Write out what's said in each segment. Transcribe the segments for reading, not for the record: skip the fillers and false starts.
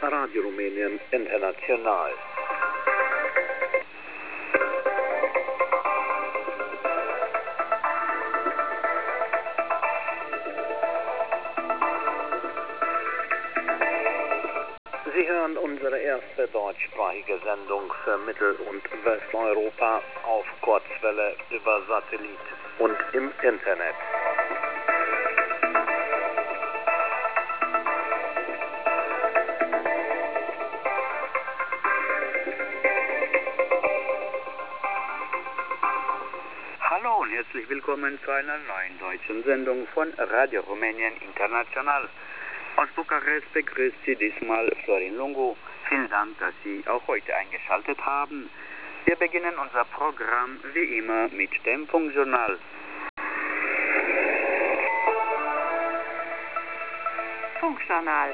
Radio Rumänien International. Sie hören unsere erste deutschsprachige Sendung für Mittel- und Westeuropa auf Kurzwelle über Satellit und im Internet. Hallo und herzlich willkommen zu einer neuen deutschen Sendung von Radio Rumänien International. Aus Bukarest begrüßt Sie diesmal Florin Lungu. Vielen Dank, dass Sie auch heute eingeschaltet haben. Wir beginnen unser Programm wie immer mit dem Funkjournal. Funkjournal.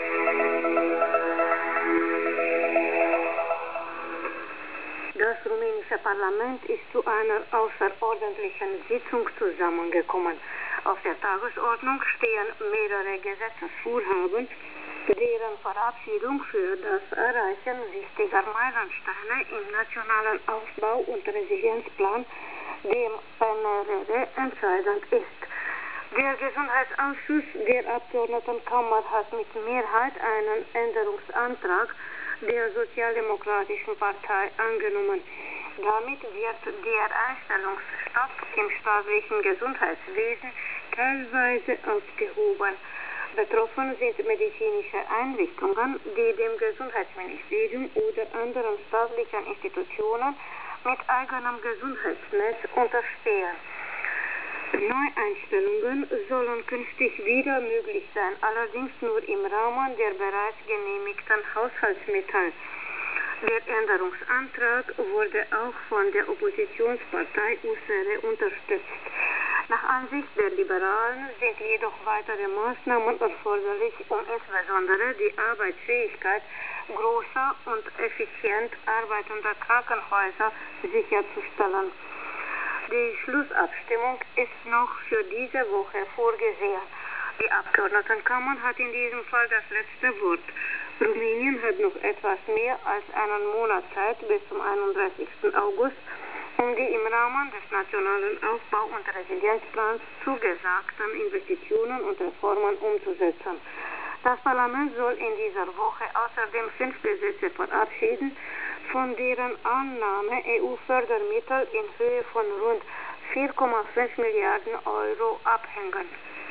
Das rumänische Parlament ist zu einer außerordentlichen Sitzung zusammengekommen. Auf der Tagesordnung stehen mehrere Gesetzesvorhaben, deren Verabschiedung für das Erreichen wichtiger Meilensteine im nationalen Aufbau- und Resilienzplan, dem PNRR, entscheidend ist. Der Gesundheitsausschuss der Abgeordnetenkammer hat mit Mehrheit einen Änderungsantrag der Sozialdemokratischen Partei angenommen. Damit wird der Einstellungsstopp im staatlichen Gesundheitswesen teilweise aufgehoben. Betroffen sind medizinische Einrichtungen, die dem Gesundheitsministerium oder anderen staatlichen Institutionen mit eigenem Gesundheitsnetz unterstehen. Neueinstellungen sollen künftig wieder möglich sein, allerdings nur im Rahmen der bereits genehmigten Haushaltsmittel. Der Änderungsantrag wurde auch von der Oppositionspartei USR unterstützt. Nach Ansicht der Liberalen sind jedoch weitere Maßnahmen erforderlich, um insbesondere die Arbeitsfähigkeit großer und effizient arbeitender Krankenhäuser sicherzustellen. Die Schlussabstimmung ist noch für diese Woche vorgesehen. Die Abgeordnetenkammer hat in diesem Fall das letzte Wort. Rumänien hat noch etwas mehr als einen Monat Zeit bis zum 31. August, um die im Rahmen des nationalen Aufbau- und Resilienzplans zugesagten Investitionen und Reformen umzusetzen. Das Parlament soll in dieser Woche außerdem 5 Gesetze verabschieden, von deren Annahme EU-Fördermittel in Höhe von rund 4,5 Milliarden Euro abhängen.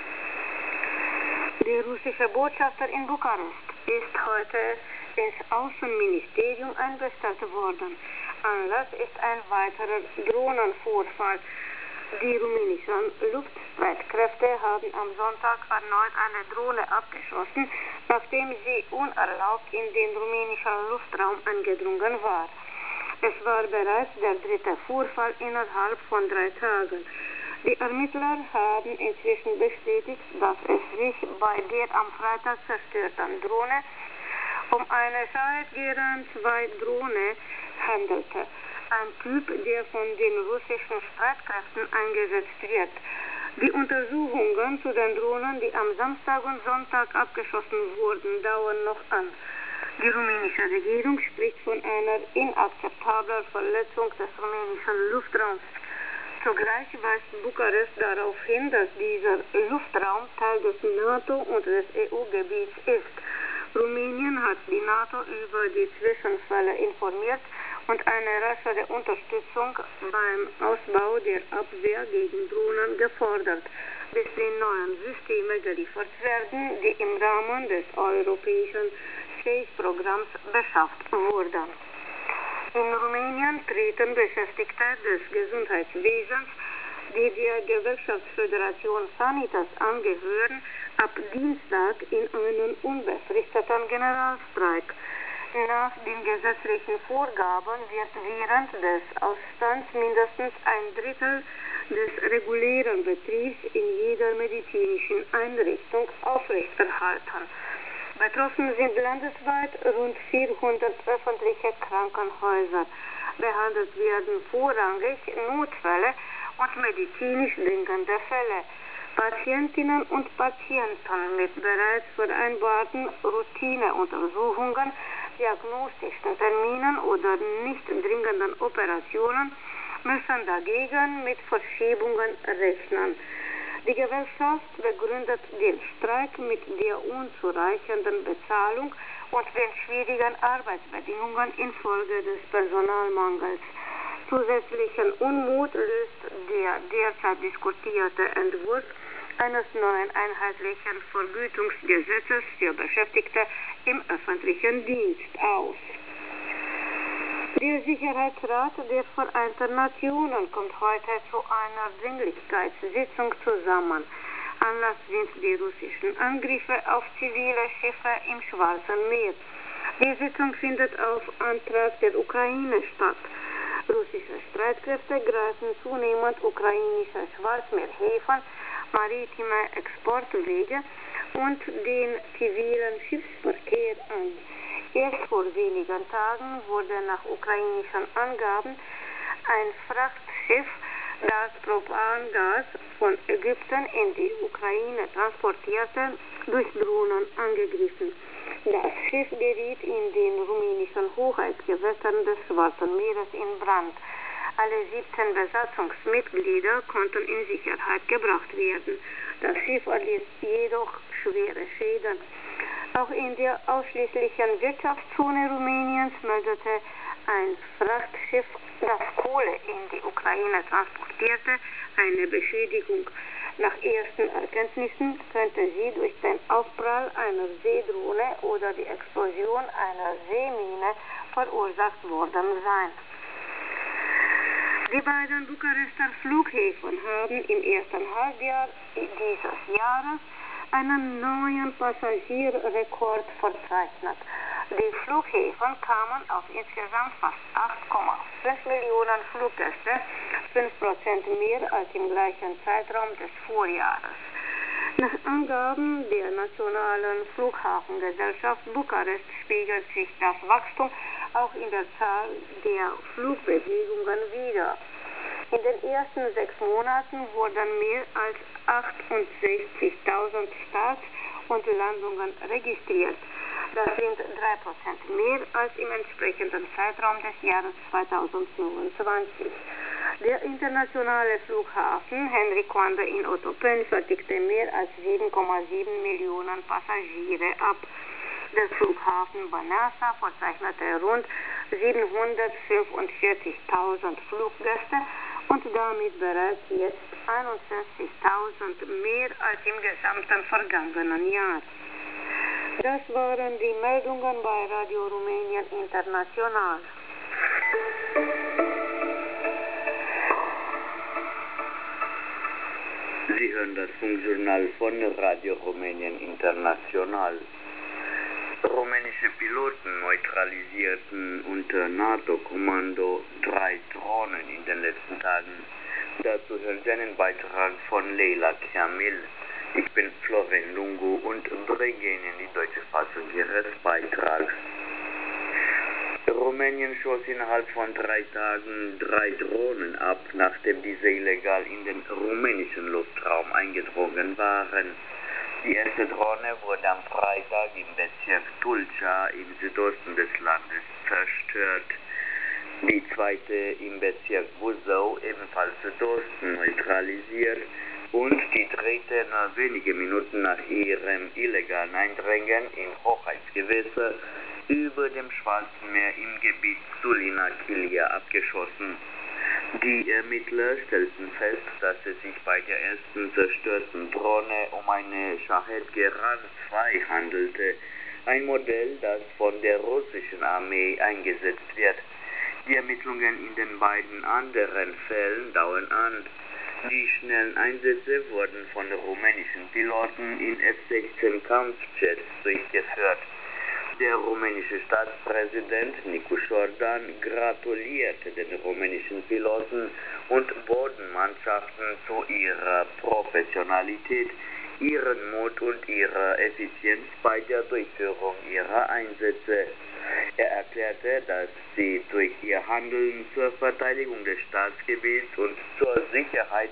Der russische Botschafter in Bukarest ist heute ins Außenministerium einbestellt worden. Anlass ist ein weiterer Drohnenvorfall. Die rumänischen Luftstreitkräfte haben am Sonntag erneut eine Drohne abgeschossen, nachdem sie unerlaubt in den rumänischen Luftraum eingedrungen war. Es war bereits der dritte Vorfall innerhalb von 3 Tagen. Die Ermittler haben inzwischen bestätigt, dass es sich bei der am Freitag zerstörten Drohne um eine Shahed 2 Drohne handelte. Ein Typ, der von den russischen Streitkräften eingesetzt wird. Die Untersuchungen zu den Drohnen, die am Samstag und Sonntag abgeschossen wurden, dauern noch an. Die rumänische Regierung spricht von einer inakzeptablen Verletzung des rumänischen Luftraums. Zugleich weist Bukarest darauf hin, dass dieser Luftraum Teil des NATO- und des EU-Gebiets ist. Rumänien hat die NATO über die Zwischenfälle informiert und eine raschere Unterstützung beim Ausbau der Abwehr gegen Drohnen gefordert, bis die neuen Systeme geliefert werden, die im Rahmen des europäischen Space-Programms beschafft wurden. In Rumänien treten Beschäftigte des Gesundheitswesens, die der Gewerkschaftsföderation Sanitas angehören, ab Dienstag in einen unbefristeten Generalstreik. Nach den gesetzlichen Vorgaben wird während des Ausstands mindestens ein Drittel des regulären Betriebs in jeder medizinischen Einrichtung aufrechterhalten. Betroffen sind landesweit rund 400 öffentliche Krankenhäuser. Behandelt werden vorrangig Notfälle und medizinisch dringende Fälle. Patientinnen und Patienten mit bereits vereinbarten Routineuntersuchungen, diagnostischen Terminen oder nicht dringenden Operationen müssen dagegen mit Verschiebungen rechnen. Die Gewerkschaft begründet den Streik mit der unzureichenden Bezahlung und den schwierigen Arbeitsbedingungen infolge des Personalmangels. Zusätzlichen Unmut löst der derzeit diskutierte Entwurf eines neuen einheitlichen Vergütungsgesetzes für Beschäftigte im öffentlichen Dienst aus. Der Sicherheitsrat der Vereinten Nationen kommt heute zu einer Dringlichkeitssitzung zusammen. Anlass sind die russischen Angriffe auf zivile Schiffe im Schwarzen Meer. Die Sitzung findet auf Antrag der Ukraine statt. Russische Streitkräfte greifen zunehmend ukrainische Schwarzmeerhäfen, maritime Exportwege und den zivilen Schiffsverkehr an. Erst vor wenigen Tagen wurde nach ukrainischen Angaben ein Frachtschiff, das Propangas von Ägypten in die Ukraine transportierte, durch Drohnen angegriffen. Das Schiff geriet in den rumänischen Hoheitsgewässern des Schwarzen Meeres in Brand. Alle 17 Besatzungsmitglieder konnten in Sicherheit gebracht werden. Das Schiff erlitt jedoch schwere Schäden. Auch in der ausschließlichen Wirtschaftszone Rumäniens meldete ein Frachtschiff, das Kohle in die Ukraine transportierte, eine Beschädigung. Nach ersten Erkenntnissen könnte sie durch den Aufprall einer Seedrohne oder die Explosion einer Seemine verursacht worden sein. Die beiden Bukarester Flughäfen haben im ersten Halbjahr dieses Jahres einen neuen Passagierrekord verzeichnet. Die Flughäfen kamen auf insgesamt fast 8,5 Millionen Fluggäste, 5% mehr als im gleichen Zeitraum des Vorjahres. Nach Angaben der Nationalen Flughafengesellschaft Bukarest spiegelt sich das Wachstum auch in der Zahl der Flugbewegungen wider. In den ersten 6 Monaten wurden mehr als 68.000 Starts und Landungen registriert. Das sind 3% mehr als im entsprechenden Zeitraum des Jahres 2029. Der internationale Flughafen Henry Coandă in Otopeni fertigte mehr als 7,7 Millionen Passagiere ab. Der Flughafen Băneasa verzeichnete rund 745.000 Fluggäste und damit bereits jetzt 51.000 mehr als im gesamten vergangenen Jahr. Das waren die Meldungen bei Radio Rumänien International. Sie hören das Funkjournal von Radio Rumänien International. Rumänische Piloten neutralisierten unter NATO-Kommando 3 Drohnen in den letzten Tagen. Dazu hören Sie einen Beitrag von Leila Kamil. Ich bin Florin Lungu und bringe Ihnen die deutsche Fassung Ihres Beitrags. Rumänien schoss innerhalb von 3 Tagen 3 Drohnen ab, nachdem diese illegal in den rumänischen Luftraum eingedrungen waren. Die erste Drohne wurde am Freitag im Bezirk Tulcea im Südosten des Landes zerstört. Die zweite im Bezirk Buzău, ebenfalls Südosten, neutralisiert. Und die dritte nur wenige Minuten nach ihrem illegalen Eindringen in Hoheitsgewässer über dem Schwarzen Meer im Gebiet Sulina-Chilia abgeschossen. Die Ermittler stellten fest, dass es sich bei der ersten zerstörten Drohne um eine Shahed Geran 2 handelte, ein Modell, das von der russischen Armee eingesetzt wird. Die Ermittlungen in den beiden anderen Fällen dauern an. Die schnellen Einsätze wurden von rumänischen Piloten in F-16 Kampfjets durchgeführt. Der rumänische Staatspräsident Nicu Șordan gratulierte den rumänischen Piloten und Bodenmannschaften zu ihrer Professionalität, ihren Mut und ihrer Effizienz bei der Durchführung ihrer Einsätze. Er erklärte, dass sie durch ihr Handeln zur Verteidigung des Staatsgebiets und zur Sicherheit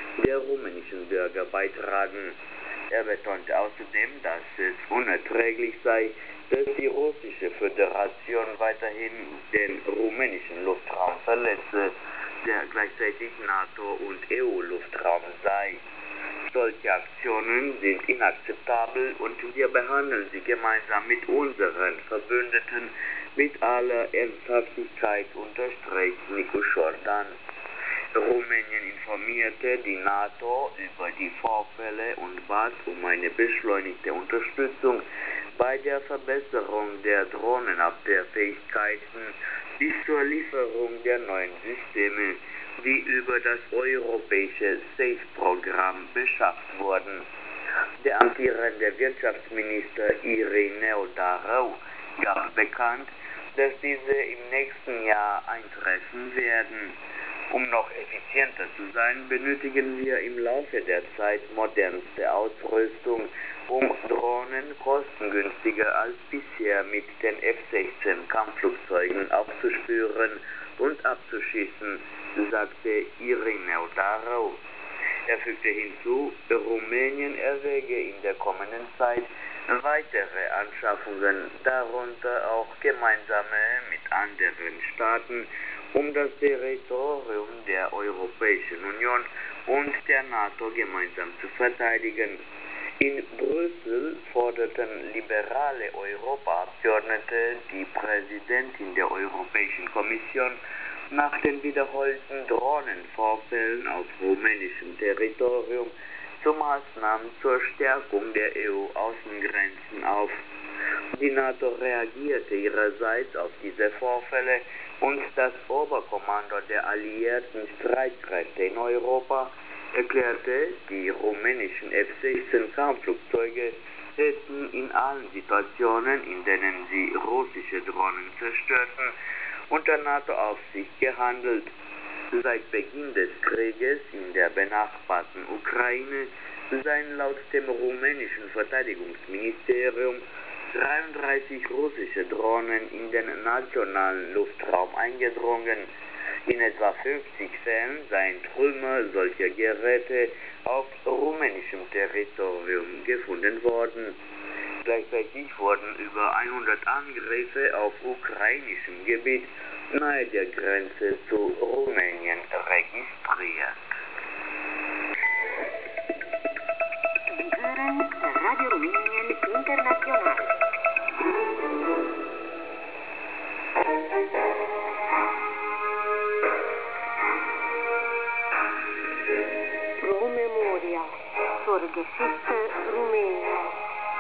der rumänischen Bürger beitragen. Er betonte außerdem, dass es unerträglich sei, dass die russische Föderation weiterhin den rumänischen Luftraum verletze, der gleichzeitig NATO- und EU-Luftraum sei. Solche Aktionen sind inakzeptabel und wir behandeln sie gemeinsam mit unseren Verbündeten mit aller Ernsthaftigkeit, unterstreicht Nicu Jordan. Rumänien informierte die NATO über die Vorfälle und bat um eine beschleunigte Unterstützung bei der Verbesserung der Drohnenabwehrfähigkeiten bis zur Lieferung der neuen Systeme, die über das europäische SAFE-Programm beschafft wurden. Der amtierende Wirtschaftsminister Irineu Darău gab bekannt, dass diese im nächsten Jahr eintreffen werden. Um noch effizienter zu sein, benötigen wir im Laufe der Zeit modernste Ausrüstung, um Drohnen kostengünstiger als bisher mit den F-16 Kampfflugzeugen aufzuspüren und abzuschießen, sagte Irineu Darău. Er fügte hinzu, Rumänien erwäge in der kommenden Zeit weitere Anschaffungen, darunter auch gemeinsame mit anderen Staaten, um das Territorium der Europäischen Union und der NATO gemeinsam zu verteidigen. In Brüssel forderten liberale Europaabgeordnete die Präsidentin der Europäischen Kommission nach den wiederholten Drohnenvorfällen auf rumänischem Territorium zu Maßnahmen zur Stärkung der EU-Außengrenzen auf. Die NATO reagierte ihrerseits auf diese Vorfälle und das Oberkommando der alliierten Streitkräfte in Europa erklärte, die rumänischen F-16 Kampfflugzeuge hätten in allen Situationen, in denen sie russische Drohnen zerstörten, unter NATO-Aufsicht gehandelt. Seit Beginn des Krieges in der benachbarten Ukraine seien laut dem rumänischen Verteidigungsministerium 33 russische Drohnen in den nationalen Luftraum eingedrungen. In etwa 50 Fällen seien Trümmer solcher Geräte auf rumänischem Territorium gefunden worden. Gleichzeitig wurden über 100 Angriffe auf ukrainischem Gebiet nahe der Grenze zu Rumänien registriert. Sie hören Radio Rumänien International. Promemoria zur Geschichte Rumäniens.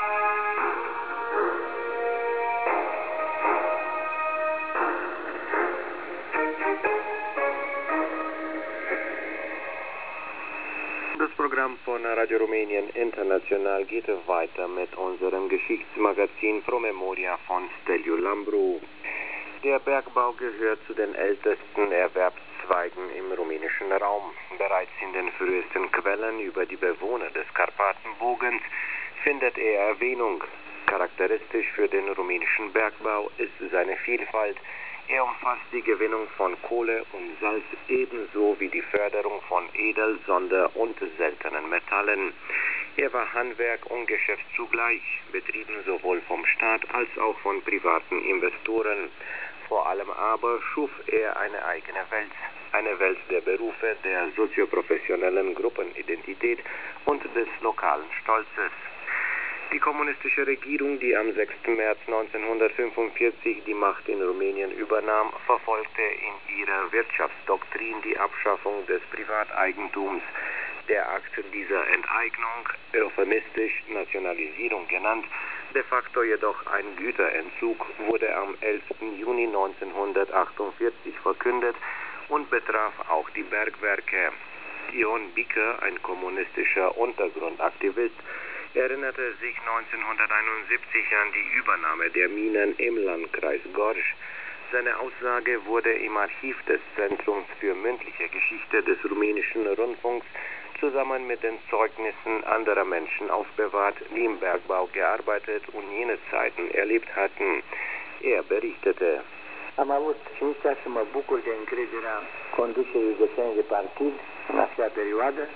Das Programm von Radio Rumänien International geht weiter mit unserem Geschichtsmagazin Promemoria von Steliu Lambru. Der Bergbau gehört zu den ältesten Erwerbszweigen im rumänischen Raum. Bereits in den frühesten Quellen über die Bewohner des Karpatenbogens findet er Erwähnung. Charakteristisch für den rumänischen Bergbau ist seine Vielfalt. Er umfasst die Gewinnung von Kohle und Salz ebenso wie die Förderung von Edel-, Sonder- und seltenen Metallen. Er war Handwerk und Geschäft zugleich, betrieben sowohl vom Staat als auch von privaten Investoren. Vor allem aber schuf er eine eigene Welt der Berufe, der sozioprofessionellen Gruppenidentität und des lokalen Stolzes. Die kommunistische Regierung, die am 6. März 1945 die Macht in Rumänien übernahm, verfolgte in ihrer Wirtschaftsdoktrin die Abschaffung des Privateigentums. Der Akt dieser Enteignung, euphemistisch Nationalisierung genannt, de facto jedoch ein Güterentzug, wurde am 11. Juni 1948 verkündet und betraf auch die Bergwerke. Ion Bică, ein kommunistischer Untergrundaktivist, erinnerte sich 1971 an die Übernahme der Minen im Landkreis Gorj. Seine Aussage wurde im Archiv des Zentrums für mündliche Geschichte des rumänischen Rundfunks zusammen mit den Zeugnissen anderer Menschen aufbewahrt, die im Bergbau gearbeitet und jene Zeiten erlebt hatten. Er berichtete: Am avut cinstea să mă bucur de încrederea conducerii județene de partid în acea perioadă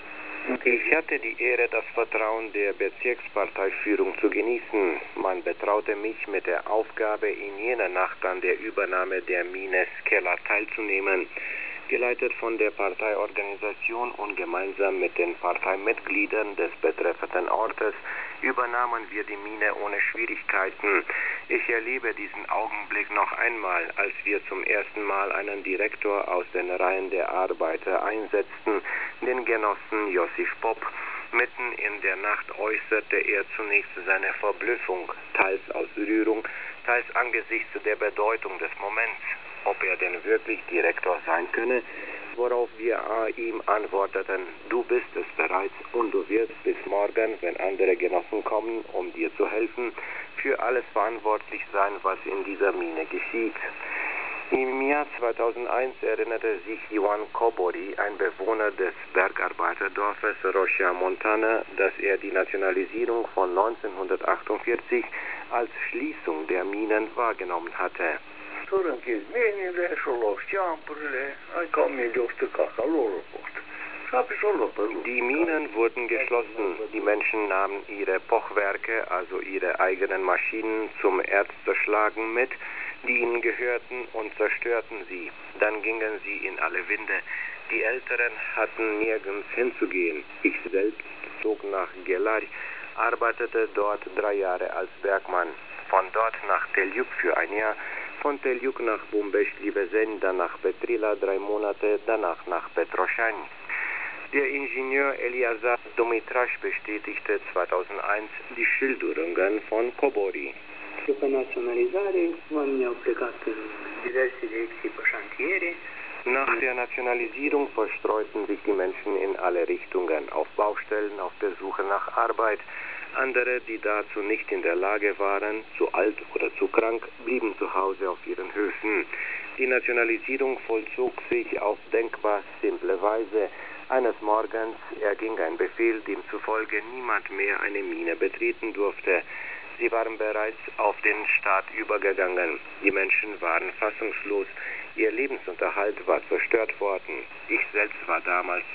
Ich hatte die Ehre, das Vertrauen der Bezirksparteiführung zu genießen. Man betraute mich mit der Aufgabe, in jener Nacht an der Übernahme der Mine Skella teilzunehmen. Geleitet von der Parteiorganisation und gemeinsam mit den Parteimitgliedern des betreffenden Ortes übernahmen wir die Mine ohne Schwierigkeiten. Ich erlebe diesen Augenblick noch einmal, als wir zum ersten Mal einen Direktor aus den Reihen der Arbeiter einsetzten, den Genossen Josif Popp. Mitten in der Nacht äußerte er zunächst seine Verblüffung, teils aus Rührung, teils angesichts der Bedeutung des Moments, ob er denn wirklich Direktor sein könne, worauf wir ihm antworteten: Du bist es bereits und du wirst bis morgen, wenn andere Genossen kommen, um dir zu helfen, für alles verantwortlich sein, was in dieser Mine geschieht. Im Jahr 2001 erinnerte sich Ioan Kobori, ein Bewohner des Bergarbeiterdorfes Roșia Montana, dass er die Nationalisierung von 1948 als Schließung der Minen wahrgenommen hatte. S-au închis minile, și-au luat șampurile, adică 1200 casa lor au fost. Și apoi s-au luat pe lume. Die Minen wurden geschlossen. Die Menschen nahmen ihre Pochwerke, also ihre eigenen Maschinen, zum Erz-Zerschlagen mit, die ihnen gehörten, und zerstörten sie. Dann gingen sie in alle Winde. Die Älteren hatten nirgends hinzugehen. Ich selbst zog nach Gelari, arbeitete dort 3 Jahre als Bergmann. Von dort nach Teljuk für ein Jahr, von Teljuk nach Bumbești-Livezeni, dann nach Petrila 3 Monate, danach nach Petroșani. Der Ingenieur Eliazar Dumitraș bestätigte 2001 die Schilderungen von Kobori. După naționalizare, oamenii au plecat în diverse direcții pe șantiere. Nach der Nationalisierung verstreuten sich die Menschen in alle Richtungen, auf Baustellen, auf der Suche nach Arbeit. Andere, die dazu nicht in der Lage waren, zu alt oder zu krank, blieben zu Hause auf ihren Höfen. Die Nationalisierung vollzog sich auf denkbar simple Weise. Eines Morgens erging ein Befehl, demzufolge niemand mehr eine Mine betreten durfte. Sie waren bereits auf den Staat übergegangen. Die Menschen waren fassungslos. Ihr Lebensunterhalt war zerstört worden. Ich selbst war damals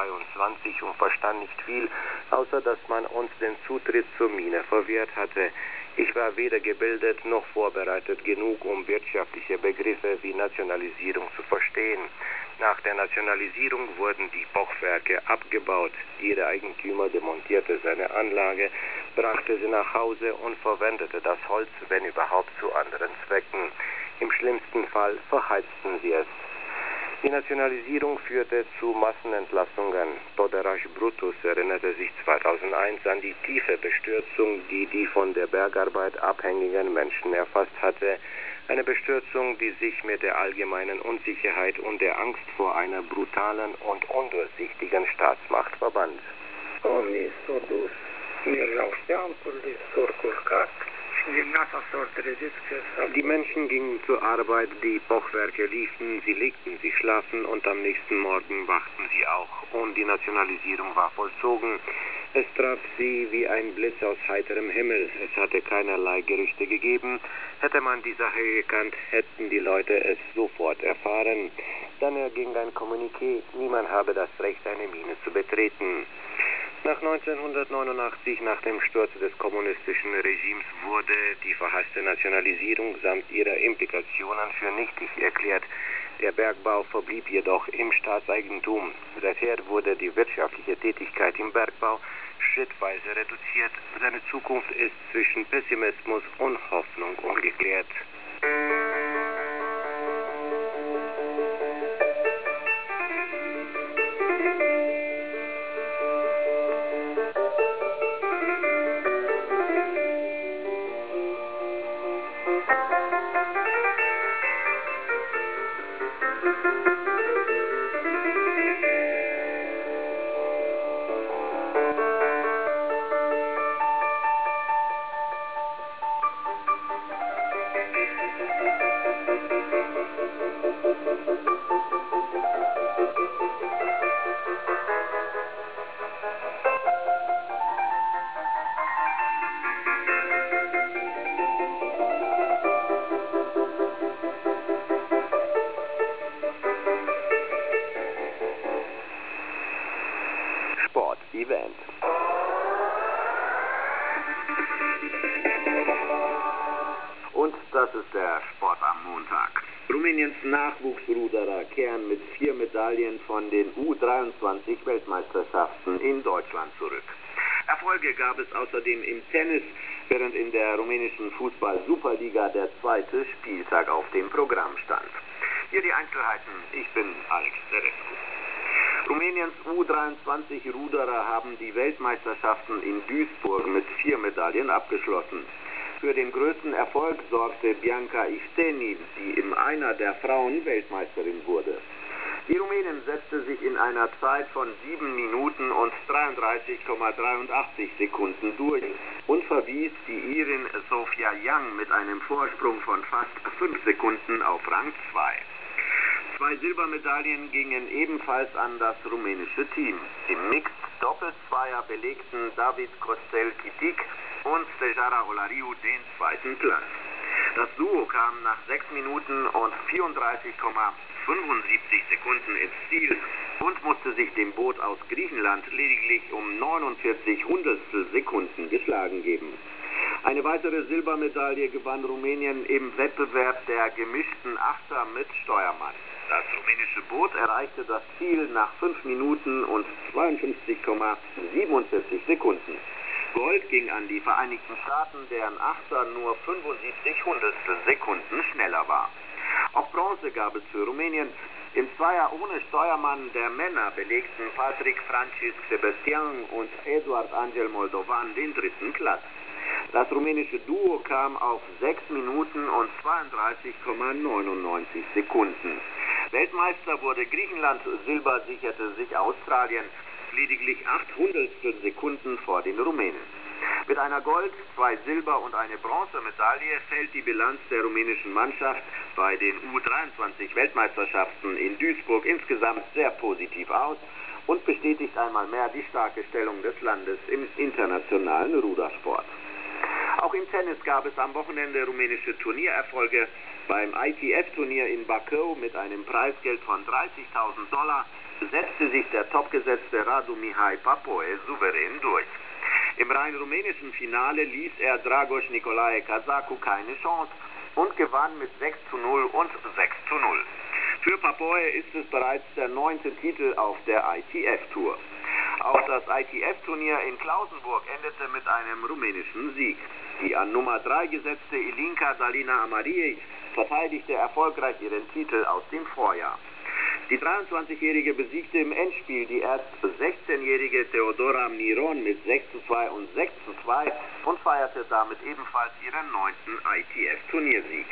22 und verstand nicht viel, außer dass man uns den Zutritt zur Mine verwehrt hatte. Ich war weder gebildet noch vorbereitet genug, um wirtschaftliche Begriffe wie Nationalisierung zu verstehen. Nach der Nationalisierung wurden die Bochwerke abgebaut. Jeder Eigentümer demontierte seine Anlage, brachte sie nach Hause und verwendete das Holz, wenn überhaupt, zu anderen Zwecken. Im schlimmsten Fall verheizten sie es. Die Nationalisierung führte zu Massenentlassungen. Toderaș Brutus erinnerte sich 2001 an die tiefe Bestürzung, die die von der Bergarbeit abhängigen Menschen erfasst hatte. Eine Bestürzung, die sich mit der allgemeinen Unsicherheit und der Angst vor einer brutalen und undurchsichtigen Staatsmacht verband. Oamenii s-au dus, mergeau șampurile, s-au culcat și dimineața s-au trezit că s-a... Die Menschen gingen zur Arbeit, die Bochwerke liefen, sie legten sich schlafen und am nächsten Morgen wachten sie auch. Und die Nationalisierung war vollzogen. Es traf sie wie ein Blitz aus heiterem Himmel. Es hatte keinerlei Gerüchte gegeben. Hätte man die Sache gekannt, hätten die Leute es sofort erfahren. Dann erging ein Kommuniqué, niemand habe das Recht, eine Mine zu betreten. Nach 1989, nach dem Sturz des kommunistischen Regimes, wurde die verhasste Nationalisierung samt ihrer Implikationen für nichtig erklärt. Der Bergbau verblieb jedoch im Staatseigentum. Seither wurde die wirtschaftliche Tätigkeit im Bergbau schrittweise reduziert. Seine Zukunft ist zwischen Pessimismus und Hoffnung ungeklärt. das ist der Sport am Montag. Rumäniens Nachwuchsruderer kehren mit 4 Medaillen von den U23-Weltmeisterschaften in Deutschland zurück. Erfolge gab es außerdem im Tennis, während in der rumänischen Fußball-Superliga der zweite Spieltag auf dem Programm stand. Hier die Einzelheiten. Ich bin Alex Terescu. Rumäniens U23-Ruderer haben die Weltmeisterschaften in Duisburg mit 4 Medaillen abgeschlossen. Für den größten Erfolg sorgte Bianca Ifteni, die im Einer der Frauen Weltmeisterin wurde. Die Rumänin setzte sich in einer Zeit von 7 Minuten und 33,83 Sekunden durch und verwies die Irin Sofia Young mit einem Vorsprung von fast 5 Sekunden auf Rang 2. 2 Silbermedaillen gingen ebenfalls an das rumänische Team. Im Mixed-Doppelzweier belegten David Costel-Chitic und Stejara Olariu den zweiten Platz. Das Duo kam nach 6 Minuten und 34,75 Sekunden ins Ziel und musste sich dem Boot aus Griechenland lediglich um 49 Hundertstel Sekunden geschlagen geben. Eine weitere Silbermedaille gewann Rumänien im Wettbewerb der gemischten Achter mit Steuermann. Das rumänische Boot erreichte das Ziel nach 5 Minuten und 52,47 Sekunden. Gold ging an die Vereinigten Staaten, deren Achter nur 75 Hundertstel Sekunden schneller war. Auch Bronze gab es für Rumänien. Im Zweier ohne Steuermann der Männer belegten Patrick Francisc Sebastian und Eduard Angel Moldovan den dritten Platz. Das rumänische Duo kam auf 6 Minuten und 32,99 Sekunden. Weltmeister wurde Griechenland, Silber sicherte sich Australien, lediglich 8 Hundertstel Sekunden vor den Rumänen. Mit einer Gold-, 2 Silber- und eine Bronzemedaille fällt die Bilanz der rumänischen Mannschaft bei den U23-Weltmeisterschaften in Duisburg insgesamt sehr positiv aus und bestätigt einmal mehr die starke Stellung des Landes im internationalen Rudersport. Auch im Tennis gab es am Wochenende rumänische Turniererfolge. Beim ITF-Turnier in Bacău mit einem Preisgeld von $30.000 setzte sich der topgesetzte Radu Mihai Papoe souverän durch. Im rein rumänischen Finale ließ er Dragoș Nicolae Cazacu keine Chance und gewann mit 6:0 und 6:0. Für Papoe ist es bereits der 9. Titel auf der ITF-Tour. Auch das ITF-Turnier in Klausenburg endete mit einem rumänischen Sieg. Die an Nummer 3 gesetzte Ilinca Dalina Amarie verteidigte erfolgreich ihren Titel aus dem Vorjahr. Die 23-Jährige besiegte im Endspiel die erst 16-jährige Theodora Miron mit 6:2 und 6:2 und feierte damit ebenfalls ihren 9. ITF-Turniersieg.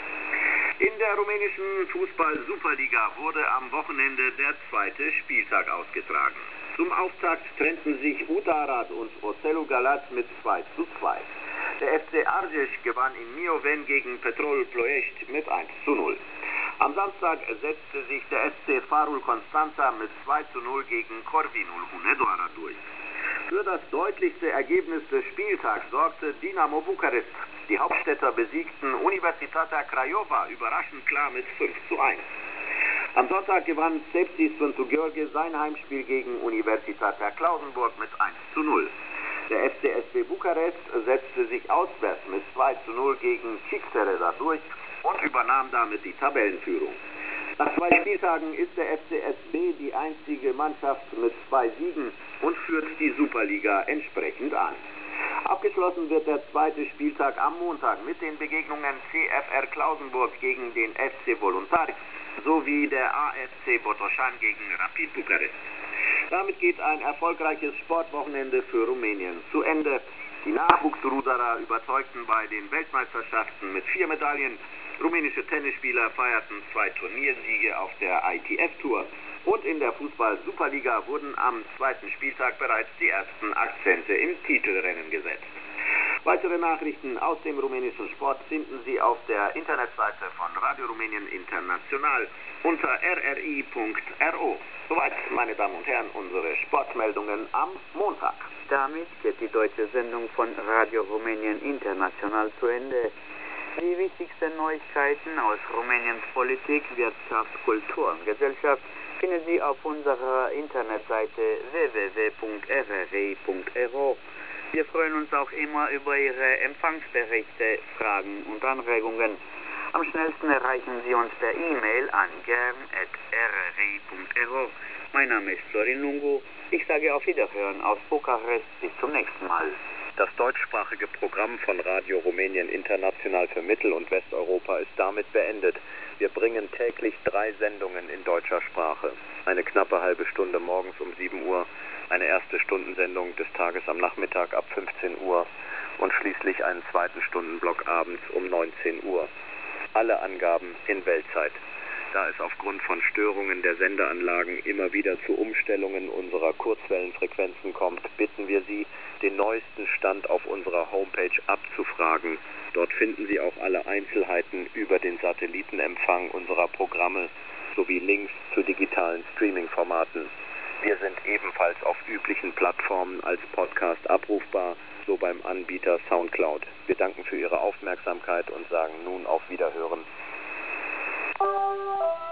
In der rumänischen Fußball-Superliga wurde am Wochenende der zweite Spieltag ausgetragen. Zum Auftakt trennten sich Udarat und Oțelul Galați mit 2:2. Der FC Argeș gewann in Mioven gegen Petrol Ploiești mit 1:0. Am Samstag setzte sich der FC Farul Constanța mit 2:0 gegen Corvinul Hunedoara durch. Für das deutlichste Ergebnis des Spieltags sorgte Dinamo Bukarest. Die Hauptstädter besiegten Universitatea Craiova überraschend klar mit 5:1. Am Sonntag gewann Sepsi Sfântu Gheorghe sein Heimspiel gegen Universitatea Klausenburg mit 1:0. Der FCSB Bukarest setzte sich auswärts mit 2:0 gegen Çiçereda durch und übernahm damit die Tabellenführung. Nach 2 Spieltagen ist der FCSB die einzige Mannschaft mit 2 Siegen und führt die Superliga entsprechend an. Abgeschlossen wird der zweite Spieltag am Montag mit den Begegnungen CFR Klausenburg gegen den FC Voluntari sowie der AFC Botoșani gegen Rapid Bukarest. Damit geht ein erfolgreiches Sportwochenende für Rumänien zu Ende. Die Nachwuchsruderer überzeugten bei den Weltmeisterschaften mit 4 Medaillen. Rumänische Tennisspieler feierten 2 Turniersiege auf der ITF-Tour. Und in der Fußball-Superliga wurden am zweiten Spieltag bereits die ersten Akzente im Titelrennen gesetzt. Weitere Nachrichten aus dem rumänischen Sport finden Sie auf der Internetseite von Radio Rumänien International unter rri.ro. Soweit, meine Damen und Herren, unsere Sportmeldungen am Montag. Damit geht die deutsche Sendung von Radio Rumänien International zu Ende. Die wichtigsten Neuigkeiten aus Rumäniens Politik, Wirtschaft, Kultur und Gesellschaft finden Sie auf unserer Internetseite www.rri.ro. Wir freuen uns auch immer über Ihre Empfangsberichte, Fragen und Anregungen. Am schnellsten erreichen Sie uns per E-Mail an gern@rri.ro. Mein Name ist Florin Lungu. Ich sage auf Wiederhören aus Bukarest. Bis zum nächsten Mal. Das deutschsprachige Programm von Radio Rumänien International für Mittel- und Westeuropa ist damit beendet. Wir bringen täglich 3 Sendungen in deutscher Sprache. Eine knappe halbe Stunde morgens um 7 Uhr, eine erste Stundensendung des Tages am Nachmittag ab 15 Uhr und schließlich einen zweiten Stundenblock abends um 19 Uhr. Alle Angaben in Weltzeit. Da es aufgrund von Störungen der Sendeanlagen immer wieder zu Umstellungen unserer Kurzwellenfrequenzen kommt, bitten wir Sie, den neuesten Stand auf unserer Homepage abzufragen. Dort finden Sie auch alle Einzelheiten über den Satellitenempfang unserer Programme sowie Links zu digitalen Streaming-Formaten. Wir sind ebenfalls auf üblichen Plattformen als Podcast abrufbar, so beim Anbieter Soundcloud. Wir danken für Ihre Aufmerksamkeit und sagen nun auf Wiederhören.